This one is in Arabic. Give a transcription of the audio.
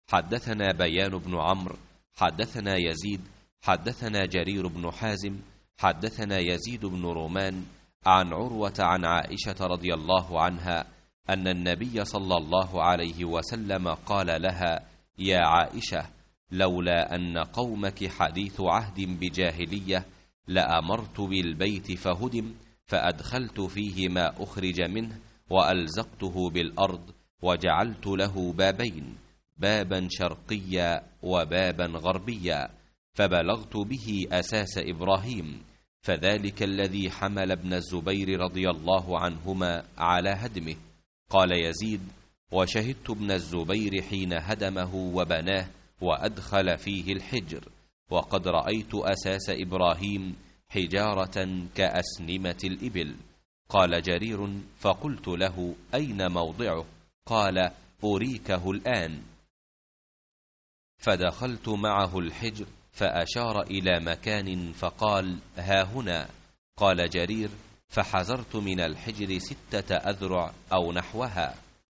حدثنا بيان بن عمرو حدثنا يزيد حدثنا جرير بن حازم حدثنا يزيد بن رومان عن عروة عن عائشة رضي الله عنها أن النبي صلى الله عليه وسلم قال لها: يا عائشة، لولا أن قومك حديث عهد بجاهلية لأمرت بالبيت فهدم فأدخلت فيه ما أخرج منه وألزقته بالأرض وجعلت له بابين، بابا شرقيا وبابا غربيا، فبلغت به أساس إبراهيم، فذلك الذي حمل ابن الزبير رضي الله عنهما على هدمه. قال يزيد: وشهدت ابن الزبير حين هدمه وبناه وأدخل فيه الحجر، وقد رأيت أساس إبراهيم حجارة كأسنمة الإبل. قال جرير: فقلت له: أين موضعه؟ قال: أريكه الآن. فدخلت معه الحجر فأشار إلى مكان فقال: ها هنا. قال جرير: فحزرت من الحجر 6 أذرع أو نحوها.